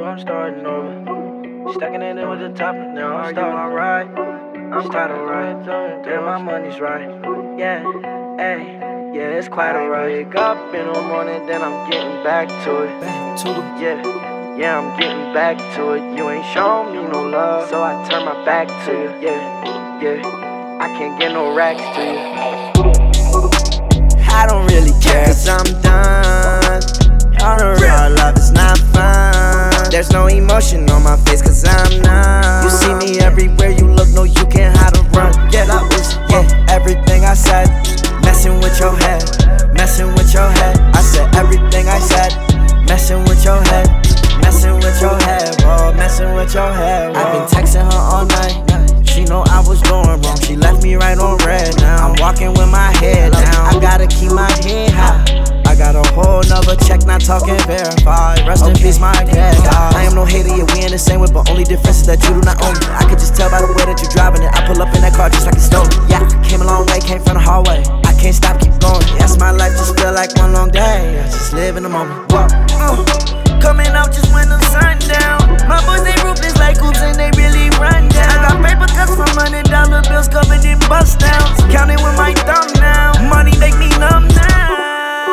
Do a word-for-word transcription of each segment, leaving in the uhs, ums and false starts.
I'm starting over. Stacking it in with the top, now I'm starting alright. I'm quite alright, damn, my money's right. Yeah, hey, yeah, it's quite alright. Wake up in the morning, then I'm getting back to it. Back to it. Yeah, yeah, I'm getting back to it. You ain't showing me no love, so I turn my back to you. Yeah, yeah, I can't get no racks to you. I don't really care, cause I'm done. On the real love is not fun. There's no emotion on my face, cause I'm numb. You see me everywhere you look, no, you can't hide or run. Yeah, that was, yeah, everything I said. Messing with your head, messing with your head. I said everything I said. Messing with your head, messing with your head, whoa, messing with your head, whoa. I've been texting her all night. She know I was doing wrong. She left me right on red now. I'm walking with my head down. I gotta keep my head high. I got a whole nother check, not talking verified. Rest okay. in peace, my dad. I am no hater, yeah, we in the same way, but only difference is that you do not own me. I could just tell by the way that you're driving it. I pull up in that car just like it's stolen. Yeah, came a long way, came from the hallway. I can't stop, keep going. Yes, my life just feel like one long day. I just live in the moment. Whoa. Uh, coming out just when the sun down. My boys, they ruthless like hoops and they really run down. I got paper cuts from hundred dollar bills covered in bust downs. Counting with my thumb now. Money make me numb now.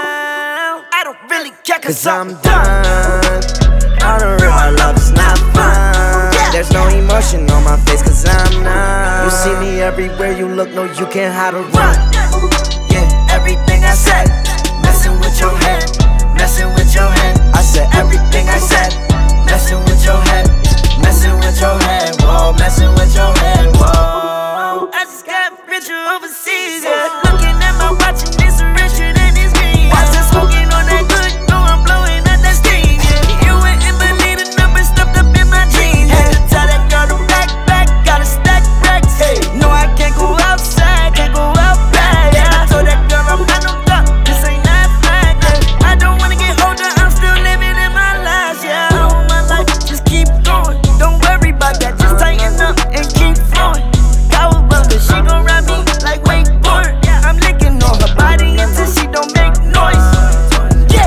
I don't really care cause, cause I'm done. All the real love is not fun. There's no emotion on my face cause I'm numb. You see me everywhere you look, no, you can't hide or run. Yeah, everything I said. Messing with your head, messing with your head. I said everything I said. Messing with your head, messing with your head, whoa, messing with your head, whoa. I just got richer overseas, yeah. Looking at my watch and it's richer than it's green. I just smoking on that good, no, I'm blowing out that steam, yeah. You wouldn't believe the numbers stuffed up in my jeans. Had to tell that girl to back, back, gotta stack racks. Hey, no, I can't go outside, can't go out back. Yeah, I told that girl I'm not no duck, this ain't that flag. Yeah. I don't wanna get older, I'm still living in my life, yeah. Just keep going, don't worry about that. Just tighten up and keep flowing. Cowabunga, she gon' ride me like wakeboard. I'm licking on her body until she don't make noise. Yeah,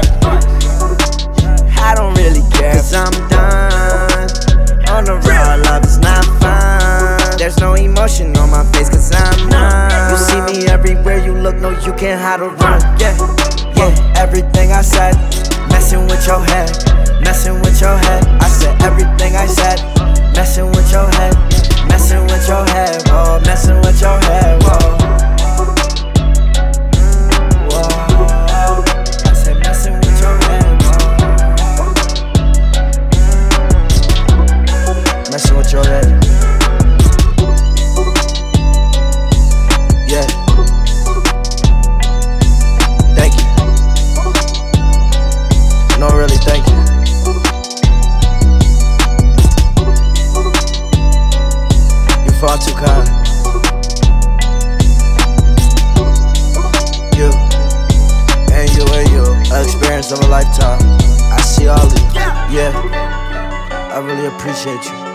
I don't really care cause I'm done. On the real love is not fun. There's no emotion on my face cause I'm numb. You see me everywhere you look, no, you can't hide or run. Yeah, yeah, everything I said. Messing with your head, messing with your head. I said everything I said. Messing with your head, messing with your head, whoa, messing with your head, whoa. Whoa, I said messing with your head, whoa. Messing with your head. Yeah. Thank you. No, really, thank you. You're far too kind. You, and you, and you, an experience of a lifetime. I see all of you. Yeah, I really appreciate you.